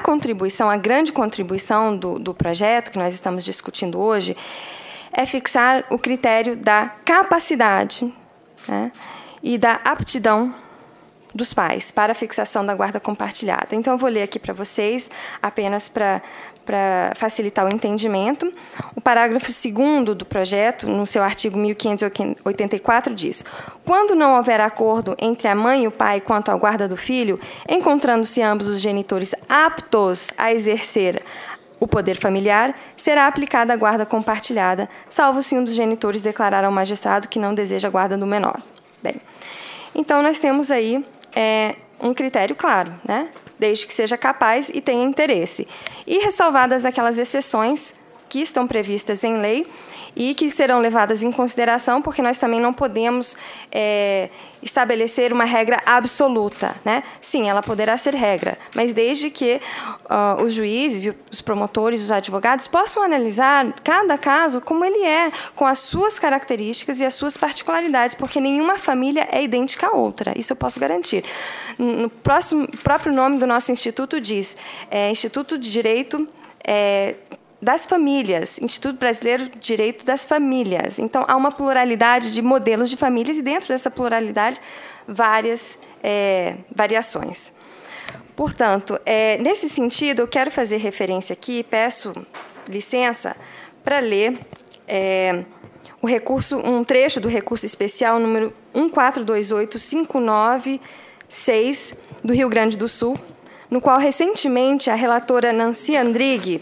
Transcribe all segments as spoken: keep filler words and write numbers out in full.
contribuição, a grande contribuição do, do projeto que nós estamos discutindo hoje é fixar o critério da capacidade, né, e da aptidão dos pais para a fixação da guarda compartilhada. Então, eu vou ler aqui para vocês, apenas para para facilitar o entendimento. O parágrafo segundo do projeto, no seu artigo mil quinhentos e oitenta e quatro, diz: quando não houver acordo entre a mãe e o pai quanto à guarda do filho, encontrando-se ambos os genitores aptos a exercer o poder familiar, será aplicada a guarda compartilhada, salvo se um dos genitores declarar ao magistrado que não deseja a guarda do menor. Bem, então nós temos aí é, um critério claro, né? Desde que seja capaz e tenha interesse. E ressalvadas aquelas exceções que estão previstas em lei e que serão levadas em consideração, porque nós também não podemos é, estabelecer uma regra absoluta, né? Sim, ela poderá ser regra, mas desde que uh, os juízes, os promotores, os advogados possam analisar cada caso como ele é, com as suas características e as suas particularidades, porque nenhuma família é idêntica à outra, isso eu posso garantir. No próximo, próprio nome do nosso instituto diz é, Instituto de Direito é, das Famílias, Instituto Brasileiro de Direito das Famílias. Então, há uma pluralidade de modelos de famílias e, dentro dessa pluralidade, várias é, variações. Portanto, é, nesse sentido, eu quero fazer referência aqui, peço licença para ler é, o recurso, um trecho do recurso especial número um quatro dois oito cinco nove seis do Rio Grande do Sul, no qual, recentemente, a relatora Nancy Andrighi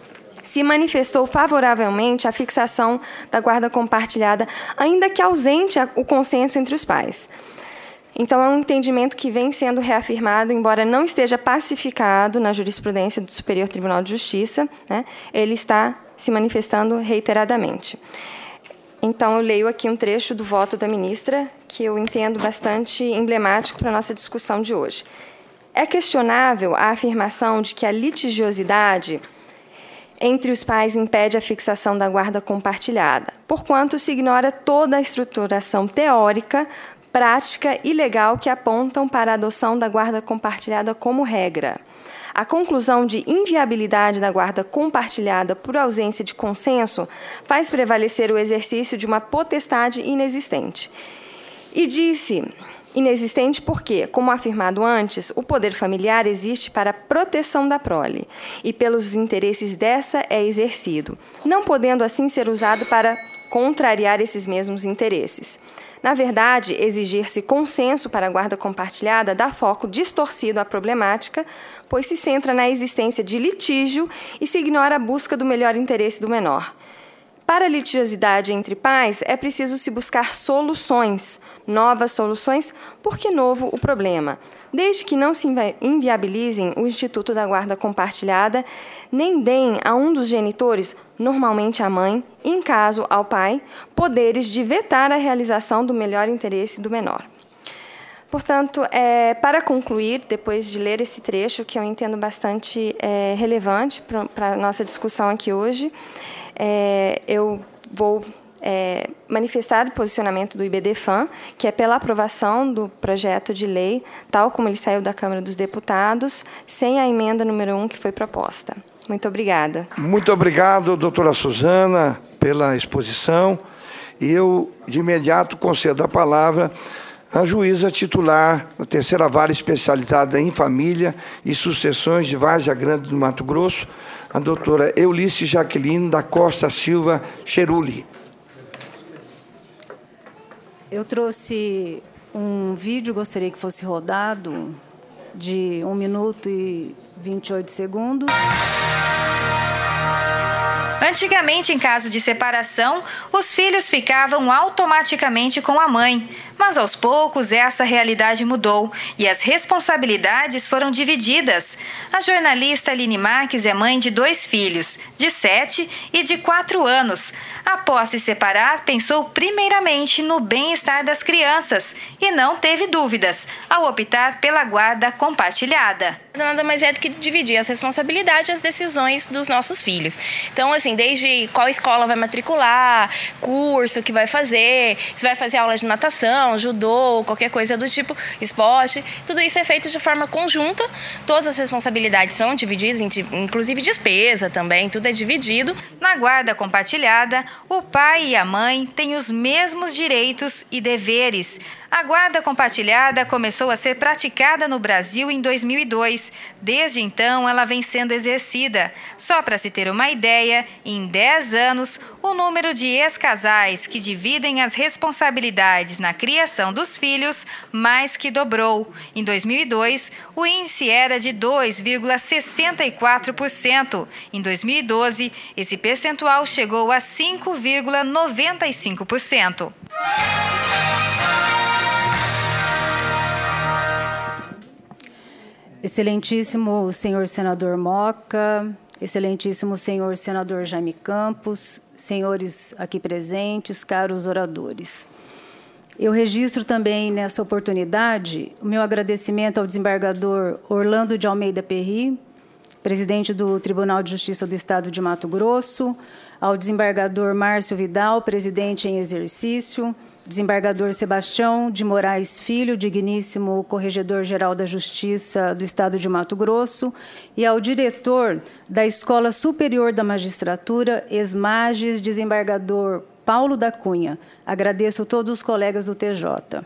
se manifestou favoravelmente à fixação da guarda compartilhada, ainda que ausente o consenso entre os pais. Então, é um entendimento que vem sendo reafirmado, embora não esteja pacificado na jurisprudência do Superior Tribunal de Justiça, né, ele está se manifestando reiteradamente. Então, eu leio aqui um trecho do voto da ministra, que eu entendo bastante emblemático para a nossa discussão de hoje. É questionável a afirmação de que a litigiosidade entre os pais impede a fixação da guarda compartilhada, porquanto se ignora toda a estruturação teórica, prática e legal que apontam para a adoção da guarda compartilhada como regra. A conclusão de inviabilidade da guarda compartilhada por ausência de consenso faz prevalecer o exercício de uma potestade inexistente. E disse inexistente porque, como afirmado antes, o poder familiar existe para a proteção da prole e pelos interesses dessa é exercido, não podendo assim ser usado para contrariar esses mesmos interesses. Na verdade, exigir-se consenso para a guarda compartilhada dá foco distorcido à problemática, pois se centra na existência de litígio e se ignora a busca do melhor interesse do menor. Para a litigiosidade entre pais, é preciso se buscar soluções, novas soluções, porque novo o problema, desde que não se inviabilizem o Instituto da Guarda Compartilhada, nem deem a um dos genitores, normalmente a mãe, em caso ao pai, poderes de vetar a realização do melhor interesse do menor. Portanto, é, para concluir, depois de ler esse trecho, que eu entendo bastante é, relevante para a nossa discussão aqui hoje, É, eu vou é, manifestar o posicionamento do IBDFAM, que é pela aprovação do projeto de lei, tal como ele saiu da Câmara dos Deputados, sem a emenda número um que foi proposta. Muito obrigada. Muito obrigado, doutora Suzana, pela exposição. E eu, de imediato, concedo a palavra à juíza titular da terceira vara especializada em família e sucessões de Várzea Grande do Mato Grosso, a doutora Eulice Jaqueline da Costa Silva Cheruli. Eu trouxe um vídeo, gostaria que fosse rodado, de um minuto e vinte e oito segundos. Antigamente, em caso de separação, os filhos ficavam automaticamente com a mãe. Mas, aos poucos, essa realidade mudou e as responsabilidades foram divididas. A jornalista Aline Marques é mãe de dois filhos, de sete e de quatro anos. Após se separar, pensou primeiramente no bem-estar das crianças e não teve dúvidas ao optar pela guarda compartilhada. Nada mais é do que dividir as responsabilidades e as decisões dos nossos filhos. Então, assim, desde qual escola vai matricular, curso que vai fazer, se vai fazer aula de natação, judô, qualquer coisa do tipo, esporte, tudo isso é feito de forma conjunta, todas as responsabilidades são divididas, inclusive despesa também, tudo é dividido. Na guarda compartilhada, o pai e a mãe têm os mesmos direitos e deveres. A guarda compartilhada começou a ser praticada no Brasil em dois mil e dois. Desde então, ela vem sendo exercida. Só para se ter uma ideia, em dez anos, o número de ex-casais que dividem as responsabilidades na criação dos filhos mais que dobrou. Em dois mil e dois, o índice era de dois vírgula sessenta e quatro por cento. Em dois mil e doze, esse percentual chegou a cinco vírgula noventa e cinco por cento. Excelentíssimo senhor senador Moca, excelentíssimo senhor senador Jaime Campos, senhores aqui presentes, caros oradores. Eu registro também nessa oportunidade o meu agradecimento ao desembargador Orlando de Almeida Perry, presidente do Tribunal de Justiça do Estado de Mato Grosso, ao desembargador Márcio Vidal, presidente em exercício, desembargador Sebastião de Moraes Filho, digníssimo Corregedor-Geral da Justiça do Estado de Mato Grosso, e ao diretor da Escola Superior da Magistratura, ESMAGES, desembargador Paulo da Cunha. Agradeço a todos os colegas do T J.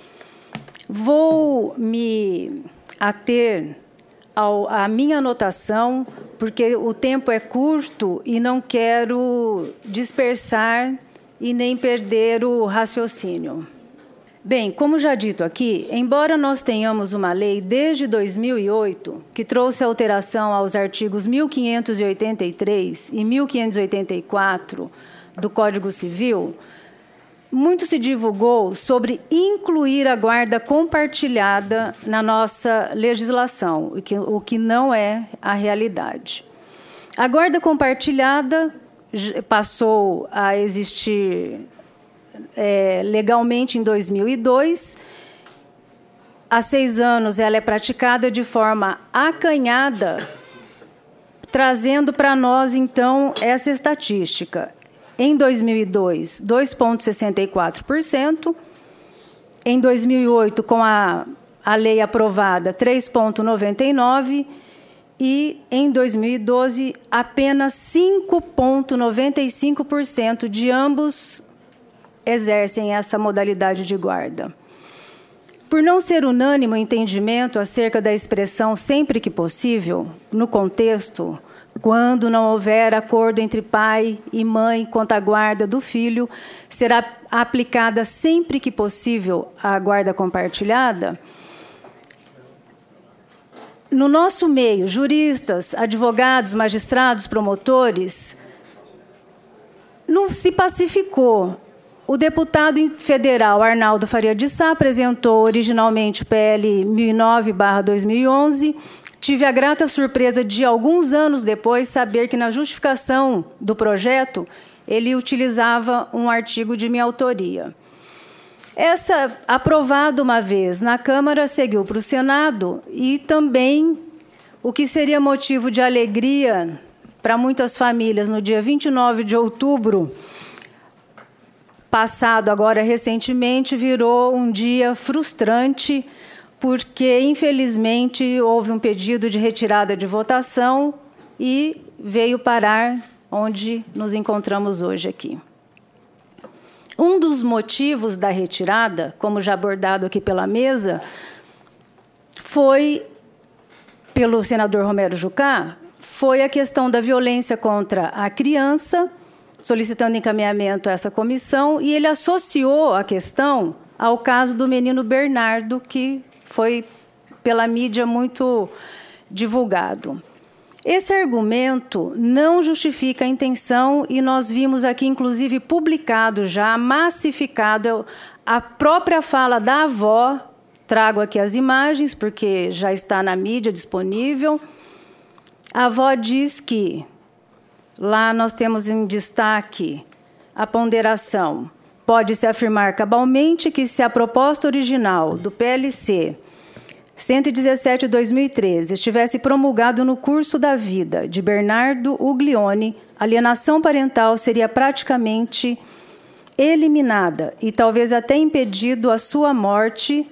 Vou me ater ao, à minha anotação, porque o tempo é curto e não quero dispersar e nem perder o raciocínio. Bem, como já dito aqui, embora nós tenhamos uma lei desde dois mil e oito que trouxe alteração aos artigos mil quinhentos e oitenta e três e mil quinhentos e oitenta e quatro do Código Civil, muito se divulgou sobre incluir a guarda compartilhada na nossa legislação, o que, o que não é a realidade. A guarda compartilhada passou a existir é, legalmente em dois mil e dois. Há seis anos ela é praticada de forma acanhada, trazendo para nós, então, essa estatística. Em dois mil e dois, dois vírgula sessenta e quatro por cento. Em dois mil e oito, com a, a lei aprovada, três vírgula noventa e nove por cento. E, em dois mil e doze, apenas cinco vírgula noventa e cinco por cento de ambos exercem essa modalidade de guarda. Por não ser unânime o entendimento acerca da expressão sempre que possível, no contexto, quando não houver acordo entre pai e mãe quanto à guarda do filho, será aplicada sempre que possível a guarda compartilhada. No nosso meio, juristas, advogados, magistrados, promotores, não se pacificou. O deputado federal Arnaldo Faria de Sá apresentou originalmente o P L mil e nove barra dois mil e onze. Tive a grata surpresa de, alguns anos depois, saber que, na justificação do projeto, ele utilizava um artigo de minha autoria. Essa, aprovada uma vez na Câmara, seguiu para o Senado e também, o que seria motivo de alegria para muitas famílias, no dia vinte e nove de outubro, passado agora recentemente, virou um dia frustrante, porque, infelizmente, houve um pedido de retirada de votação e veio parar onde nos encontramos hoje aqui. Um dos motivos da retirada, como já abordado aqui pela mesa, foi, pelo senador Romero Jucá, foi a questão da violência contra a criança, solicitando encaminhamento a essa comissão, e ele associou a questão ao caso do menino Bernardo, que foi pela mídia muito divulgado. Esse argumento não justifica a intenção, e nós vimos aqui, inclusive, publicado já, massificado, a própria fala da avó. Trago aqui as imagens, porque já está na mídia disponível. A avó diz que, lá nós temos em destaque a ponderação. Pode-se afirmar cabalmente que, se a proposta original do P L C cento e dezessete de dois mil e treze, estivesse promulgado no curso da vida de Bernardo Uglione, a alienação parental seria praticamente eliminada e talvez até impedido a sua morte,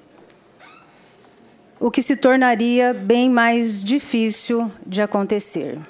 o que se tornaria bem mais difícil de acontecer.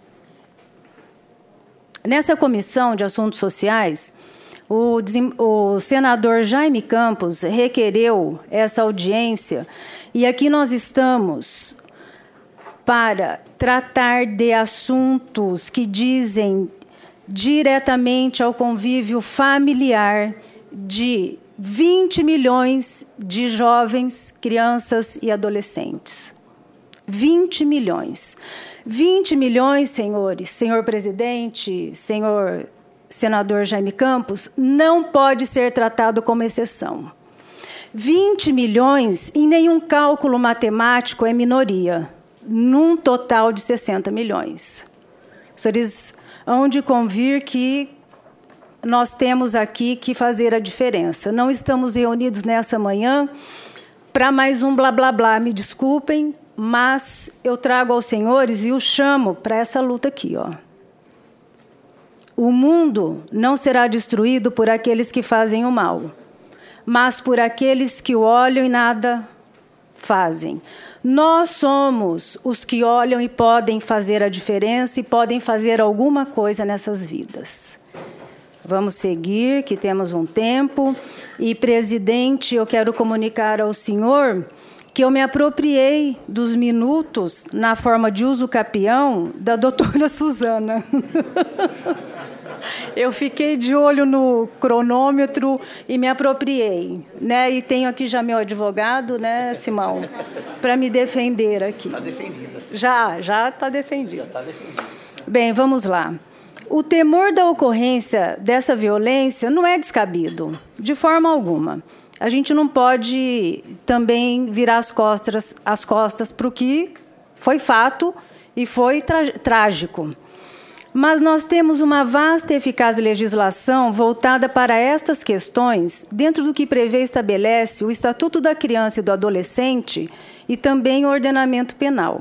Nessa comissão de assuntos sociais, o, o senador Jaime Campos requereu essa audiência e aqui nós estamos para tratar de assuntos que dizem diretamente ao convívio familiar de vinte milhões de jovens, crianças e adolescentes. vinte milhões. vinte milhões, senhores, senhor presidente, senhor senador Jaime Campos, não pode ser tratado como exceção. vinte milhões, em nenhum cálculo matemático, é minoria, num total de sessenta milhões. Os senhores hão de convir que nós temos aqui que fazer a diferença. Não estamos reunidos nessa manhã para mais um blá, blá, blá. Me desculpem, mas eu trago aos senhores e os chamo para essa luta aqui. Ó. O mundo não será destruído por aqueles que fazem o mal, mas por aqueles que o olham e nada fazem. Nós somos os que olham e podem fazer a diferença e podem fazer alguma coisa nessas vidas. Vamos seguir, que temos um tempo. E, presidente, eu quero comunicar ao senhor que eu me apropriei dos minutos na forma de uso capião da doutora Suzana. Eu fiquei de olho no cronômetro e me apropriei, né? E tenho aqui já meu advogado, né, Simão, para me defender aqui. Está defendida. Já, já está defendido. Já está defendido. Bem, vamos lá. O temor da ocorrência dessa violência não é descabido, de forma alguma. A gente não pode também virar as costas, as costas para o que foi fato e foi trágico. Mas nós temos uma vasta e eficaz legislação voltada para estas questões, dentro do que prevê e estabelece o Estatuto da Criança e do Adolescente e também o ordenamento penal.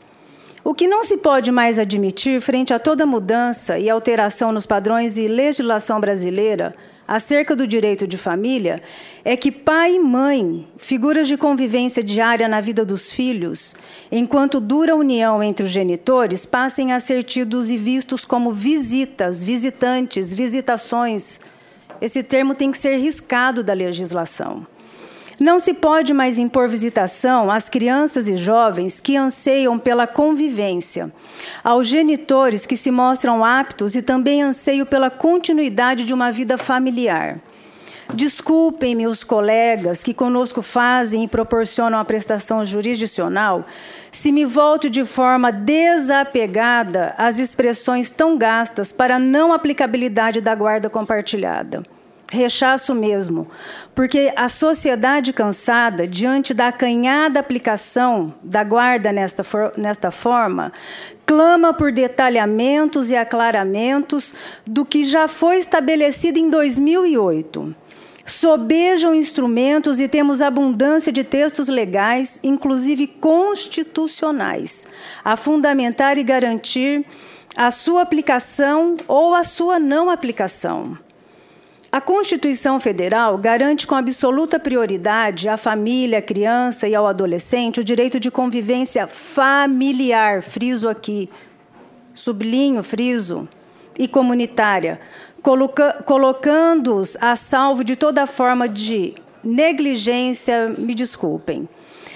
O que não se pode mais admitir, frente a toda mudança e alteração nos padrões e legislação brasileira acerca do direito de família, é que pai e mãe, figuras de convivência diária na vida dos filhos, enquanto dura a união entre os genitores, passem a ser tidos e vistos como visitas, visitantes, visitações. Esse termo tem que ser riscado da legislação. Não se pode mais impor visitação às crianças e jovens que anseiam pela convivência, aos genitores que se mostram aptos e também anseiam pela continuidade de uma vida familiar. Desculpem-me os colegas que conosco fazem e proporcionam a prestação jurisdicional, se me volto de forma desapegada às expressões tão gastas para a não aplicabilidade da guarda compartilhada. Rechaço mesmo, porque a sociedade cansada, diante da acanhada aplicação da guarda nesta, for, nesta forma, clama por detalhamentos e aclaramentos do que já foi estabelecido em dois mil e oito. Sobejam instrumentos e temos abundância de textos legais, inclusive constitucionais, a fundamentar e garantir a sua aplicação ou a sua não aplicação. A Constituição Federal garante com absoluta prioridade à família, à criança e ao adolescente o direito de convivência familiar, friso aqui, sublinho, friso, e comunitária, coloca- colocando-os a salvo de toda forma de negligência, me desculpem,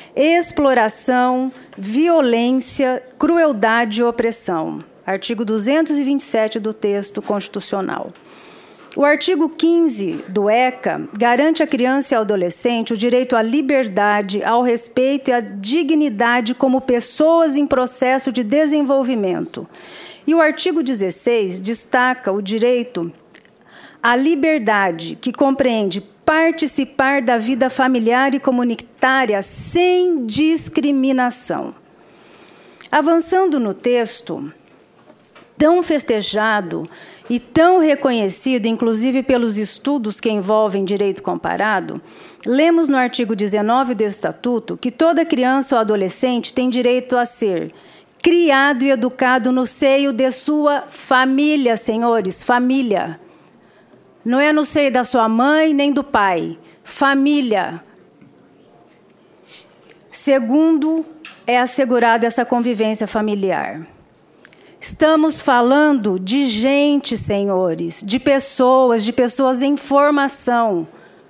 exploração, violência, crueldade e opressão. Artigo duzentos e vinte e sete do texto constitucional. O artigo quinze do E C A garante à criança e ao adolescente o direito à liberdade, ao respeito e à dignidade como pessoas em processo de desenvolvimento. E o artigo dezesseis destaca o direito à liberdade, que compreende participar da vida familiar e comunitária sem discriminação. Avançando no texto, tão festejado e tão reconhecido, inclusive pelos estudos que envolvem direito comparado, lemos no artigo dezenove do Estatuto que toda criança ou adolescente tem direito a ser criado e educado no seio de sua família, senhores, família. Não é no seio da sua mãe nem do pai, família. Segundo, é assegurada essa convivência familiar. Estamos falando de gente, senhores, de pessoas, de pessoas em formação.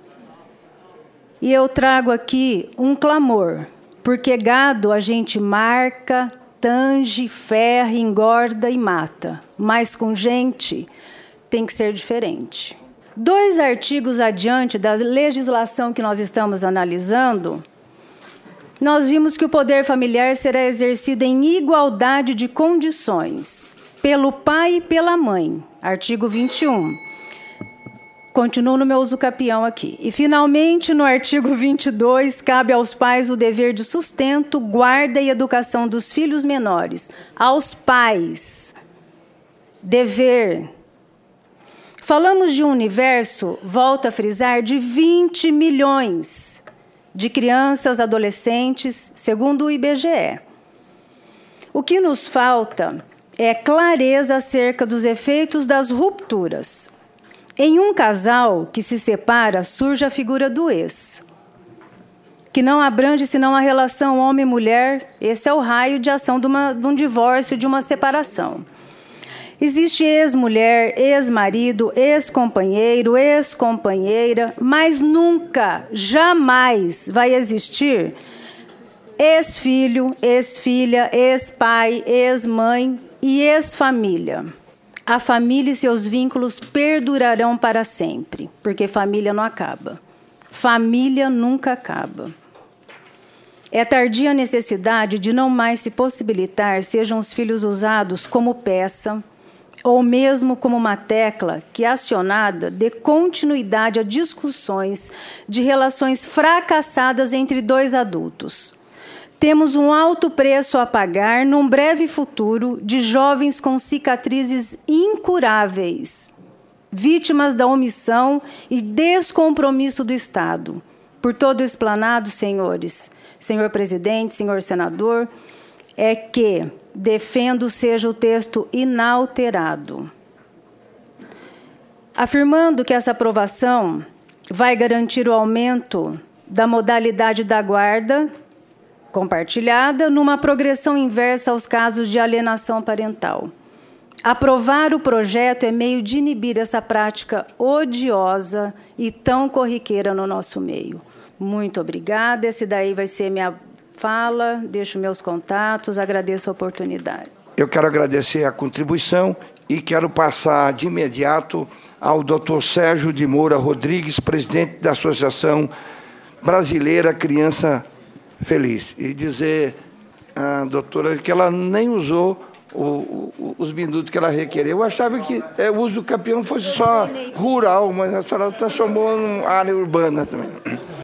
E eu trago aqui um clamor, porque gado a gente marca, tange, ferra, engorda e mata. Mas com gente tem que ser diferente. Dois artigos adiante da legislação que nós estamos analisando, nós vimos que o poder familiar será exercido em igualdade de condições pelo pai e pela mãe. Artigo vinte e um. Continuo no meu uso capião aqui. E, finalmente, no artigo vinte e dois, cabe aos pais o dever de sustento, guarda e educação dos filhos menores. Aos pais. Dever. Falamos de um universo, volto a frisar, de vinte milhões de crianças, adolescentes, segundo o I B G E. O que nos falta é clareza acerca dos efeitos das rupturas. Em um casal que se separa, surge a figura do ex, que não abrange senão a relação homem-mulher. Esse é o raio de ação de, uma, de um divórcio, de uma separação. Existe ex-mulher, ex-marido, ex-companheiro, ex-companheira, mas nunca, jamais vai existir ex-filho, ex-filha, ex-pai, ex-mãe e ex-família. A família e seus vínculos perdurarão para sempre, porque família não acaba. Família nunca acaba. É tardia a necessidade de não mais se possibilitar sejam os filhos usados como peça, ou mesmo como uma tecla que, acionada, dê continuidade a discussões de relações fracassadas entre dois adultos. Temos um alto preço a pagar num breve futuro de jovens com cicatrizes incuráveis, vítimas da omissão e descompromisso do Estado. Por todo o explanado, senhores, senhor presidente, senhor senador, é que defendo seja o texto inalterado, afirmando que essa aprovação vai garantir o aumento da modalidade da guarda compartilhada numa progressão inversa aos casos de alienação parental. Aprovar o projeto é meio de inibir essa prática odiosa e tão corriqueira no nosso meio. Muito obrigada. Esse daí vai ser minha fala, deixo meus contatos, agradeço a oportunidade. Eu quero agradecer a contribuição e quero passar de imediato ao doutor Sérgio de Moura Rodrigues, presidente da Associação Brasileira Criança Feliz, e dizer à doutora que ela nem usou o, o, os minutos que ela requereu. Eu achava que é, o uso do campeão fosse só rural, mas a senhora transformou em área urbana também.